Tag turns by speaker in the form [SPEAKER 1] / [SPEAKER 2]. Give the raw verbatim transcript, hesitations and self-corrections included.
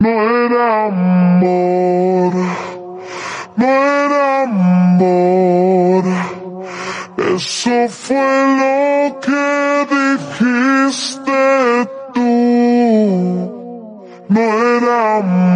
[SPEAKER 1] no era amor, no era amor. Eso fue lo que dijiste tú, no era amor.